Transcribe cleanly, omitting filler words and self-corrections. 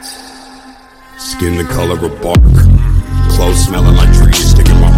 Skin the color of bark, clothes smelling like trees, sticking my